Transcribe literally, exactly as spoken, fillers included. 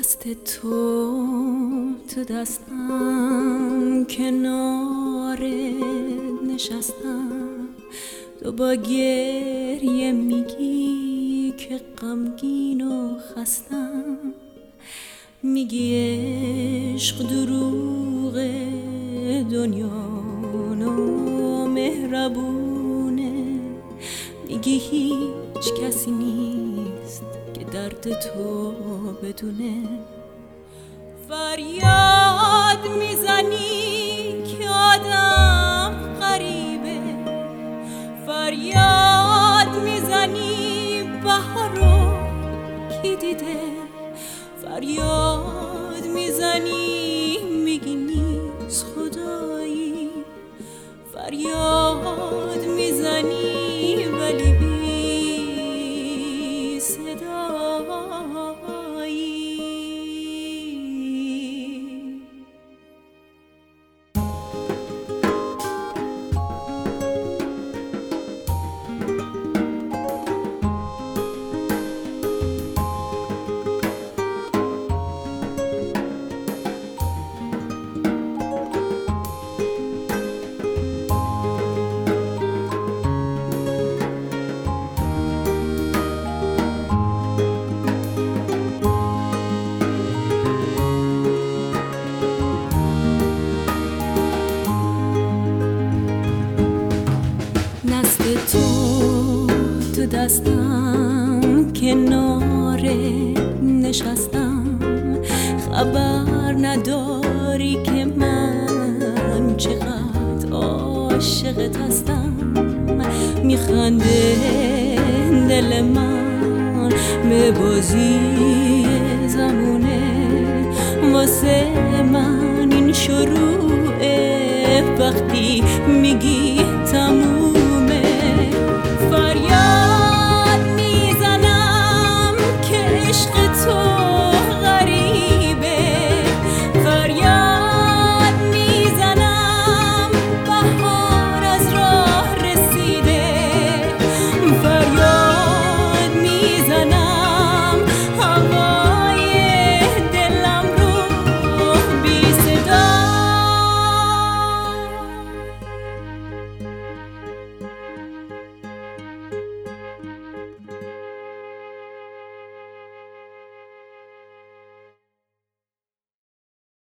دست تو تو دستم، کنار نشستم. تو با گریه میگی که غمگین و خستم، میگی عشق دروغ، دنیا نامهربونه، میگی هیچ کسی نیست که درد تو بدونه. فریاد میزنی که آدم غریبه، فریاد میزنی بهارو کی دیده، فریاد میزنی میگی نیست خدایی، فریاد میزنی ولی بی صدایی. تو تو دستم، کنار نشستم. خبر نداری که من چقدر عاشقت هستم. میخنده دل من به بازی زمونه، واسه من این شروعه وقتی میگی